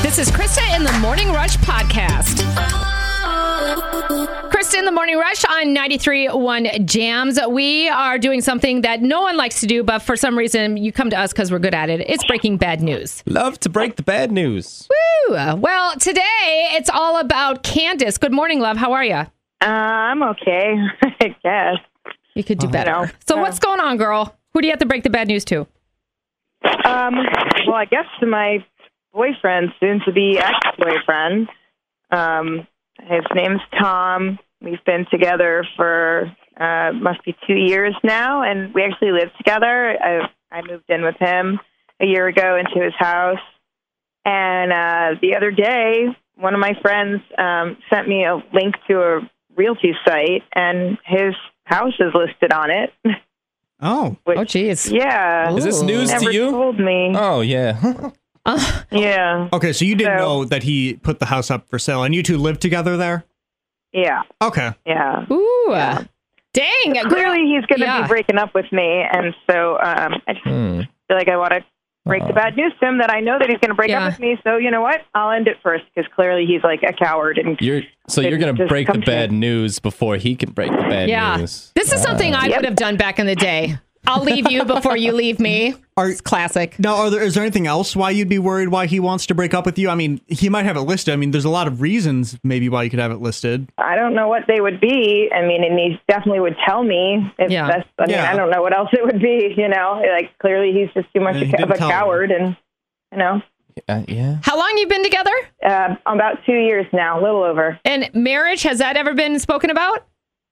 This is Krista in the Morning Rush podcast. Krista in the Morning Rush on 93.1 Jams. We are doing something that no one likes to do, but for some reason you come to us because we're good at it. It's breaking bad news. Love to break the bad news. Woo! Well, today it's all about Candace. Good morning, love. How are you? I'm okay, I guess. You could do better. So what's going on, girl? Who do you have to break the bad news to? Well, I guess to my boyfriend, soon-to-be ex-boyfriend. His name's Tom. We've been together for must be 2 years now, and we actually live together. I moved in with him a year ago into his house, and the other day, one of my friends sent me a link to a realty site, and his house is listed on it. Oh. Oh, geez. Yeah. Is this news Never to you? told me. Oh, yeah. Yeah. Okay, so you didn't know that he put the house up for sale, and you two live together there? Yeah. Okay. Yeah. Ooh. Dang. Clearly, he's going to be breaking up with me, and so I just feel like I want to break the bad news to him that I know that he's going to break up with me. So you know what? I'll end it first because clearly he's like a coward. And you're going to break the bad news before he can break the bad news. This is something I would have done back in the day. I'll leave you before you leave me. It's classic. Now, is there anything else why you'd be worried why he wants to break up with you? I mean, he might have it listed. I mean, there's a lot of reasons maybe why you could have it listed. I don't know what they would be. I mean, and he definitely would tell me. I mean, I don't know what else it would be, you know. Like, clearly he's just too much of a coward and, you know. Yeah. How long you been together? About 2 years now, a little over. And marriage, has that ever been spoken about?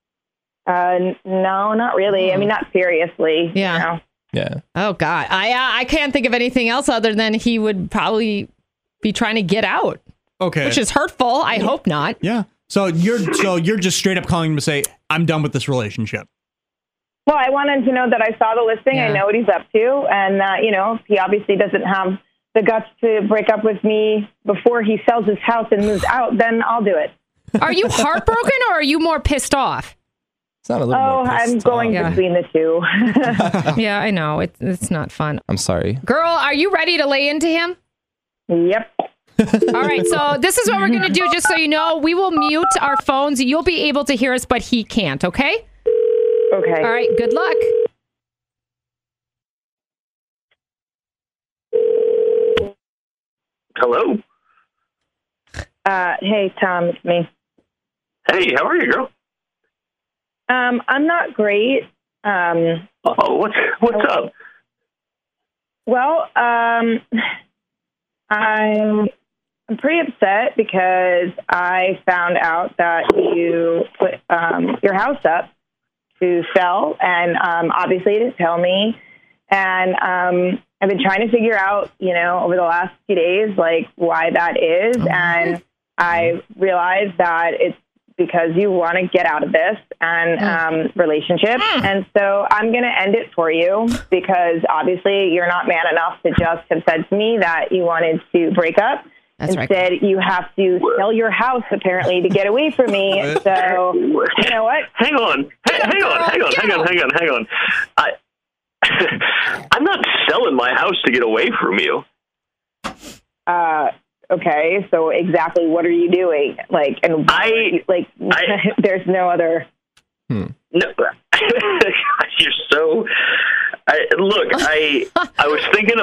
No, not really. I mean, not seriously. Yeah. You know? Yeah. Oh, God. I can't think of anything else other than he would probably be trying to get out. Okay. Which is hurtful. I hope not. Yeah. So you're just straight up calling him to say, I'm done with this relationship. Well, I wanted to know that I saw the listing. I know what he's up to. And, you know, he obviously doesn't have the guts to break up with me before he sells his house and moves out. Then I'll do it. Are you heartbroken or are you more pissed off? I'm going between the two. Yeah, I know. It's not fun. I'm sorry. Girl, are you ready to lay into him? Yep. All right, so this is what we're going to do, just so you know. We will mute our phones. You'll be able to hear us, but he can't, okay? Okay. All right, good luck. Hello? Hey, Tom, it's me. Hey, how are you, girl? I'm not great. What's up? Well, I'm pretty upset because I found out that you put your house up to sell, and obviously you didn't tell me. And I've been trying to figure out, you know, over the last few days, like, why that is. And I realized that it's because you want to get out of this and relationship. And so I'm going to end it for you because obviously you're not man enough to just have said to me that you wanted to break up. Instead, you have to sell your house, apparently, to get away from me. So, you know what? Hang on. I'm not selling my house to get away from you. Okay, so exactly what are you doing? Like, and there's no other. No, you're so. Look, I was thinking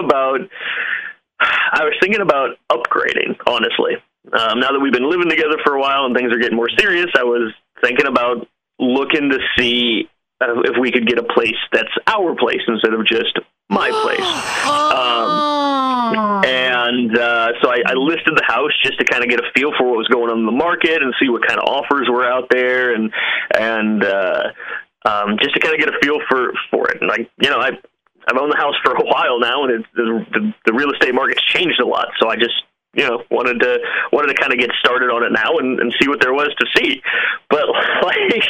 about upgrading. Honestly, now that we've been living together for a while and things are getting more serious, I was thinking about looking to see if we could get a place that's our place instead of just my place. So I listed the house just to kind of get a feel for what was going on in the market and see what kind of offers were out there, and just to kind of get a feel for it. And I've owned the house for a while now, and the real estate market's changed a lot. So I just wanted to kind of get started on it now and see what there was to see. But like,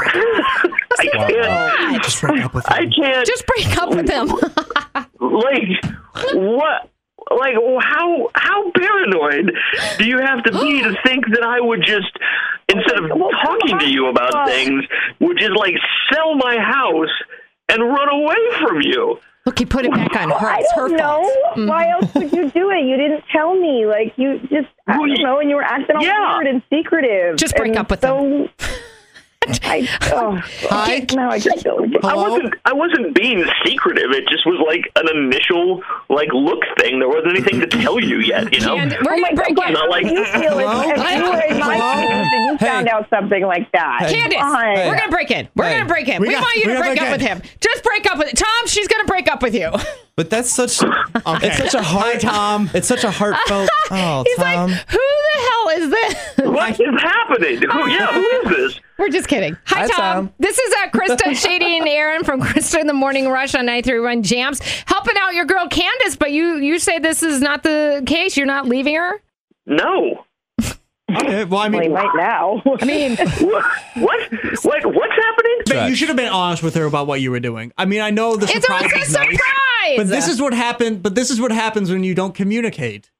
I Just break up with him. I can't. Just break up with him. Like, what? Like, how paranoid do you have to be to think that I would just, instead of talking to you about things, would just like sell my house and run away from you? Look, he put it back on her. I It's her don't know. fault. Mm-hmm. Why else would you do it? You didn't tell me. Like, you just, I don't know, and you were acting all weird and secretive. Just break up with him. Hi. Now I just feel I wasn't being secretive. It just was like an initial look thing. There wasn't anything to tell you yet, you know. And we're gonna break it. Not like you feel if you were in my shoes and you found out something like that. Candace, we're gonna break it. We're gonna break it. We want you to break up with him. Just break up with it. Tom, she's gonna break up with you. But that's such. It's such a heart. Tom. It's such a heartfelt. Oh, He's Tom. like, who the hell is this? what is happening? Who is this? We're just kidding. Hi, Tom. This is Krista, Shady, and Aaron from Krista in the Morning Rush on 93.1 Jams, helping out your girl Candace. But you say this is not the case. You're not leaving her? No. Okay, well, I mean, right now. I mean, what's happening? But you should have been honest with her about what you were doing. I mean, I know the surprise It's a is nice, surprise. but this is what happened. But this is what happens when you don't communicate.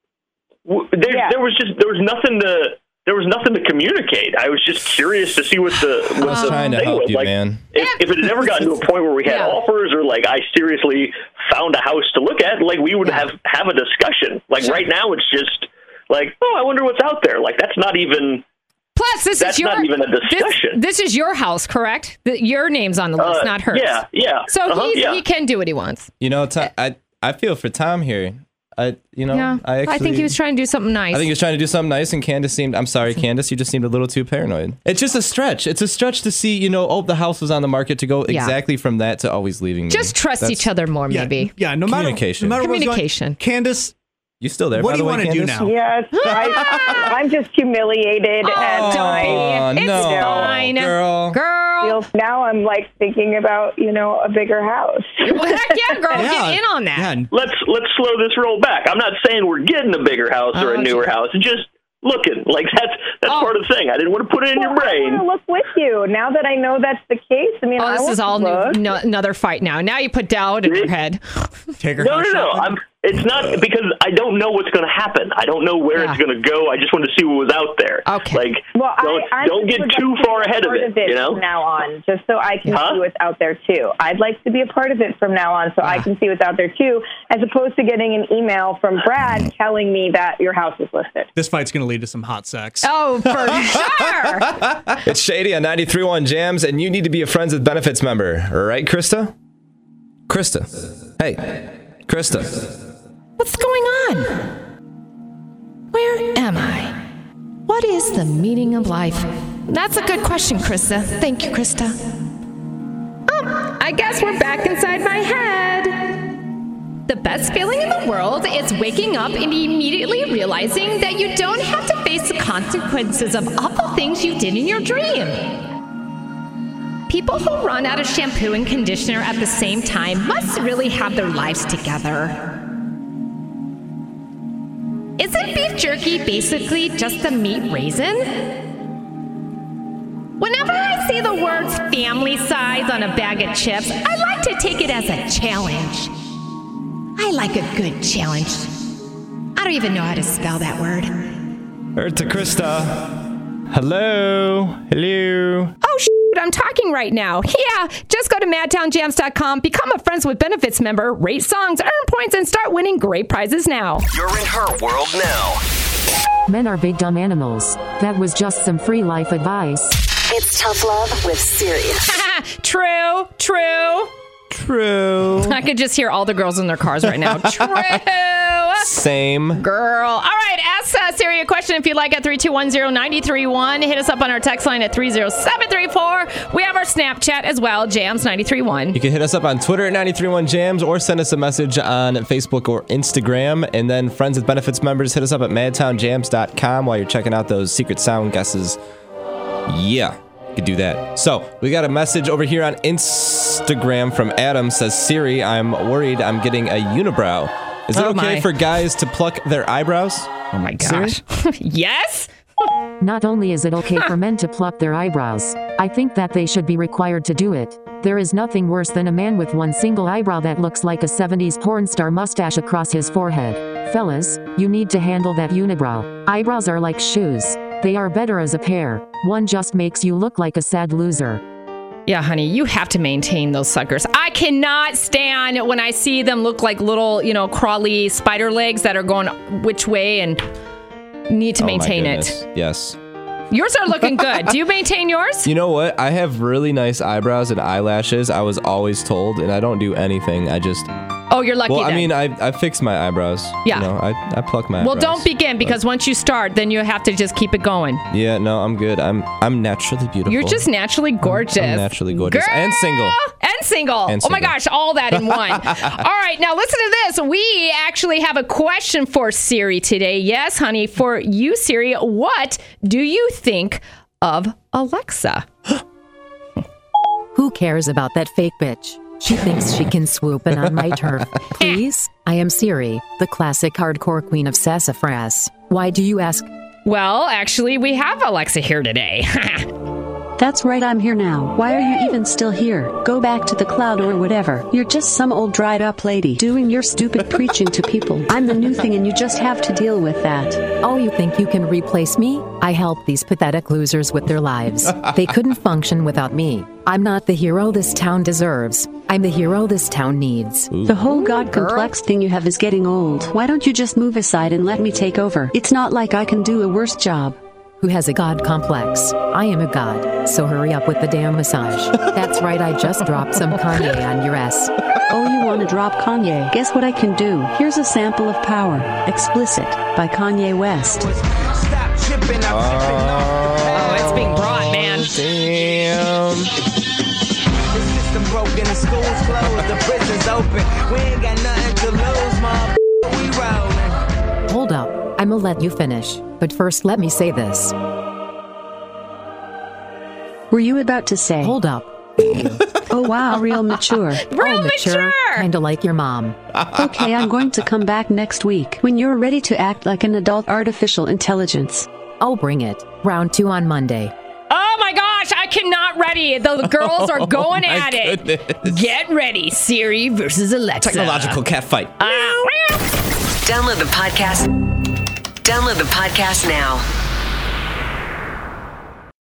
There was nothing to communicate. I was just curious to see what the trying to thing help was. you, Like, man. If it had ever gotten to a point where we had offers, or like I seriously found a house to look at, like we would have a discussion. Like right now, it's just like, oh, I wonder what's out there. Like that's not even. Plus, that's not even a discussion. This is your house, correct? Your name's on the list, not hers. Yeah. So he can do what he wants. You know, I feel for Tom here. I think he was trying to do something nice. I think he was trying to do something nice, and Candace seemed. I'm sorry, Candace, you just seemed a little too paranoid. It's just a stretch. It's a stretch to see, the house was on the market, to go exactly from that to always leaving me. Just trust each other more, maybe. Yeah, no matter communication. Communication. Candace, you still there? What by do the you way, want to do Candace? now? Yes, I'm just humiliated, and It's fine, girl. Now I'm like thinking about a bigger house. Well, heck yeah, girl, get in on that. Yeah. Let's slow this roll back. I'm not saying we're getting a bigger house or a newer house. Just looking. Like that's part of the thing. I didn't want to put it in your brain. I want to look with you now that I know that's the case. I mean, this is all new, another fight now. Now you put doubt in your head. Take her. No. It's not because I don't know what's going to happen. I don't know where it's going to go. I just wanted to see what was out there. Okay. Like, don't get too far ahead of it. From now on, just so I can see what's out there too. I'd like to be a part of it from now on, so I can see what's out there too, as opposed to getting an email from Brad telling me that your house is listed. This fight's going to lead to some hot sex. Oh, for sure. It's Shady on 93.1 Jams, and you need to be a Friends with Benefits member, right, Krista? Krista. Hey, Krista. What's going on? Where am I? What is the meaning of life? That's a good question, Krista. Thank you, Krista. I guess we're back inside my head. The best feeling in the world is waking up and immediately realizing that you don't have to face the consequences of awful things you did in your dream. People who run out of shampoo and conditioner at the same time must really have their lives together. Isn't beef jerky basically just a meat raisin? Whenever I see the words family size on a bag of chips, I like to take it as a challenge. I like a good challenge. I don't even know how to spell that word. To Krista. Hello. Oh, I'm talking right now. Yeah, just go to madtownjams.com, become a Friends with Benefits member, rate songs, earn points, and start winning great prizes now. You're in her world now. Men are big dumb animals. That was just some free life advice. It's Tough Love with Siri. True. I could just hear all the girls in their cars right now. True. Same. Girl. All right, ask Siri a question if you'd like at 3210931. Hit us up on our text line at 30734. We have our Snapchat as well, Jams931. You can hit us up on Twitter at 931Jams or send us a message on Facebook or Instagram. And then Friends with Benefits members, hit us up at madtownjams.com while you're checking out those secret sound guesses. Yeah. You could do that. So we got a message over here on Instagram from Adam. Says, Siri, I'm worried I'm getting a unibrow. Is it okay for guys to pluck their eyebrows? Oh my gosh. Yes? Not only is it okay for men to pluck their eyebrows, I think that they should be required to do it. There is nothing worse than a man with one single eyebrow that looks like a 70s porn star mustache across his forehead. Fellas, you need to handle that unibrow. Eyebrows are like shoes. They are better as a pair. One just makes you look like a sad loser. Yeah, honey, you have to maintain those suckers. I cannot stand when I see them look like little, crawly spider legs that are going which way and need to maintain it. Yes. Yours are looking good. Do you maintain yours? You know what? I have really nice eyebrows and eyelashes. I was always told, and I don't do anything. I just... Oh, you're lucky. Well, then. I mean, I fixed my eyebrows. Yeah. I pluck my eyebrows. Well, don't begin because once you start, then you have to just keep it going. Yeah, no, I'm good. I'm naturally beautiful. You're just naturally gorgeous. I'm naturally gorgeous. Girl! And single. Oh my gosh, all that in one. All right, now listen to this. We actually have a question for Siri today. Yes, honey, for you, Siri. What do you think of Alexa? Who cares about that fake bitch? She thinks she can swoop in on my turf. Please? I am Siri, the classic hardcore queen of sassafras. Why do you ask? Well, actually, we have Alexa here today. That's right, I'm here now. Why are you even still here? Go back to the cloud or whatever. You're just some old dried up lady doing your stupid preaching to people. I'm the new thing and you just have to deal with that. Oh, you think you can replace me? I help these pathetic losers with their lives. They couldn't function without me. I'm not the hero this town deserves. I'm the hero this town needs. The whole God complex thing you have is getting old. Why don't you just move aside and let me take over? It's not like I can do a worse job. Who has a God complex? I am a god, so hurry up with the damn massage. That's right, I just dropped some Kanye on your ass. Oh, you want to drop Kanye? Guess what I can do? Here's a sample of Power, Explicit, by Kanye West. Oh, it's being brought, man. Damn. The system broken, the schools closed, the prisons open. We ain't got nothing to lose, mom. We rolling. Hold up, I'ma let you finish. But first, let me say this. Were you about to say? Hold up. Oh, wow, real mature. Real mature. Kinda like your mom. Okay, I'm going to come back next week when you're ready to act like an adult artificial intelligence. Oh, bring it. Round 2 on Monday. Oh my gosh, I cannot ready. The girls are going at it. Goodness. Get ready, Siri versus Alexa. Technological catfight. Download the podcast now.